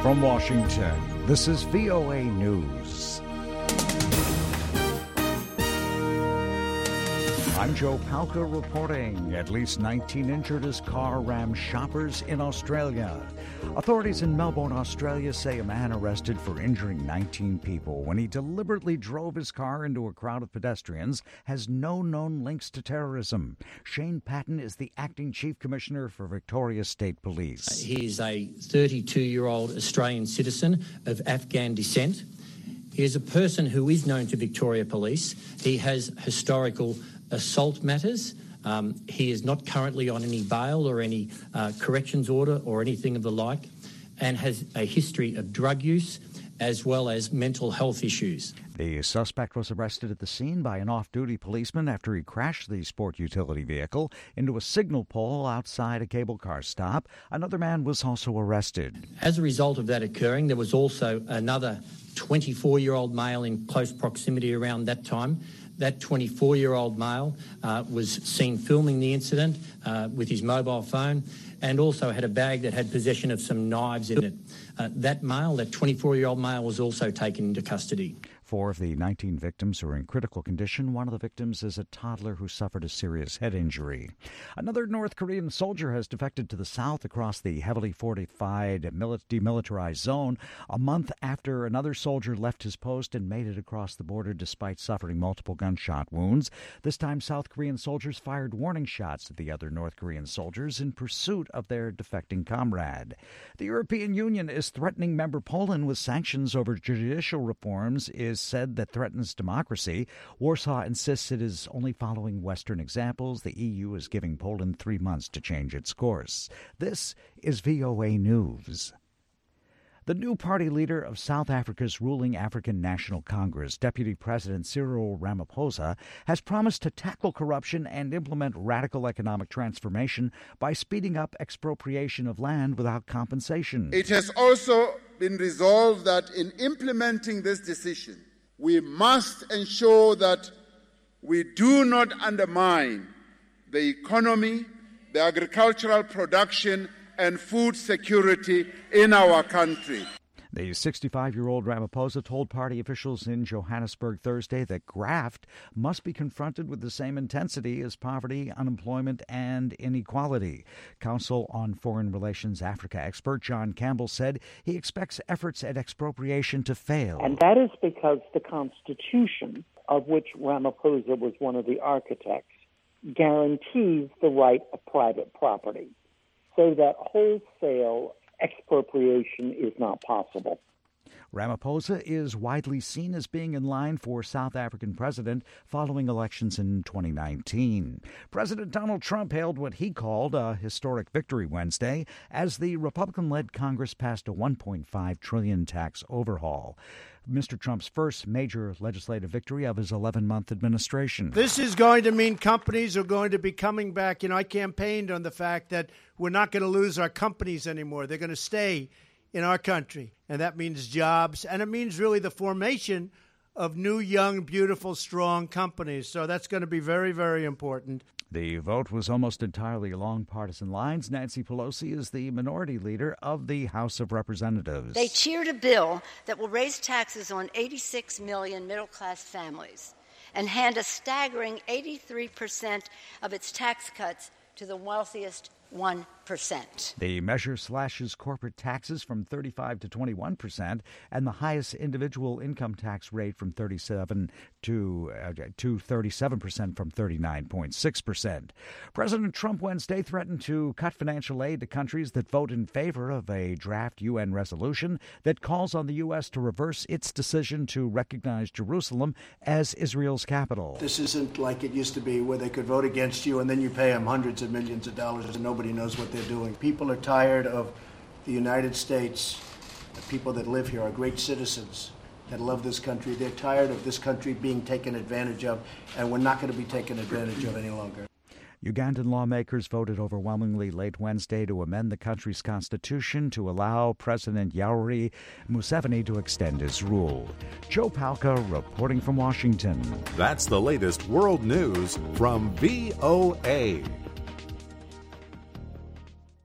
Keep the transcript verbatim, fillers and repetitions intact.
From Washington, this is V O A News. I'm Joe Palca reporting. At least nineteen injured as car rammed shoppers in Australia. Authorities in Melbourne, Australia say a man arrested for injuring nineteen people when he deliberately drove his car into a crowd of pedestrians has no known links to terrorism. Shane Patton is the acting chief commissioner for Victoria State Police. He is a thirty-two-year-old Australian citizen of Afghan descent. He is a person who is known to Victoria Police. He has historical assault matters. Um, he is not currently on any bail or any uh, corrections order or anything of the like, and has a history of drug use as well as mental health issues. The suspect was arrested at the scene by an off-duty policeman after he crashed the sport utility vehicle into a signal pole outside a cable car stop. Another man was also arrested. As a result of that occurring, there was also another twenty-four-year-old male in close proximity around that time. That twenty-four-year-old male uh, was seen filming the incident uh, with his mobile phone and also had a bag that had possession of some knives in it. Uh, that male, that twenty-four-year-old male, was also taken into custody. Four of the nineteen victims are in critical condition. One of the victims is a toddler who suffered a serious head injury. Another North Korean soldier has defected to the south across the heavily fortified demilitarized zone a month after another soldier left his post and made it across the border despite suffering multiple gunshot wounds. This time, South Korean soldiers fired warning shots at the other North Korean soldiers in pursuit of their defecting comrade. The European Union is threatening member Poland with sanctions over judicial reforms is said that threatens democracy. Warsaw insists it is only following Western examples. The E U is giving Poland three months to change its course. This is V O A News. The new party leader of South Africa's ruling African National Congress, Deputy President Cyril Ramaphosa, has promised to tackle corruption and implement radical economic transformation by speeding up expropriation of land without compensation. It has also been resolved that in implementing this decision, we must ensure that we do not undermine the economy, the agricultural production, and food security in our country. The sixty-five-year-old Ramaphosa told party officials in Johannesburg Thursday that graft must be confronted with the same intensity as poverty, unemployment, and inequality. Council on Foreign Relations Africa expert John Campbell said he expects efforts at expropriation to fail. And that is because the Constitution, of which Ramaphosa was one of the architects, guarantees the right of private property, so that wholesale expropriation is not possible. Ramaphosa is widely seen as being in line for South African president following elections in twenty nineteen. President Donald Trump hailed what he called a historic victory Wednesday as the Republican-led Congress passed a one point five trillion dollars tax overhaul. Mister Trump's first major legislative victory of his eleven-month administration. This is going to mean companies are going to be coming back. You know, I campaigned on the fact that we're not going to lose our companies anymore. They're going to stay in our country, and that means jobs, and it means really the formation of new, young, beautiful, strong companies. So that's going to be very, very important. The vote was almost entirely along partisan lines. Nancy Pelosi is the minority leader of the House of Representatives. They cheered a bill that will raise taxes on eighty-six million middle-class families and hand a staggering eighty-three percent of its tax cuts to the wealthiest one percent. The measure slashes corporate taxes from thirty-five to twenty-one percent and the highest individual income tax rate from thirty-seven to uh, to thirty-seven percent from thirty-nine point six percent. President Trump Wednesday threatened to cut financial aid to countries that vote in favor of a draft U N resolution that calls on the U S to reverse its decision to recognize Jerusalem as Israel's capital. This isn't like it used to be where they could vote against you and then you pay them hundreds of millions of dollars and nobody knows what they're doing. People are tired of the United States. The people that live here are great citizens that love this country. They're tired of this country being taken advantage of, and we're not going to be taken advantage of any longer. Ugandan lawmakers voted overwhelmingly late Wednesday to amend the country's constitution to allow President Yoweri Museveni to extend his rule. Joe Palca reporting from Washington. That's the latest world news from V O A.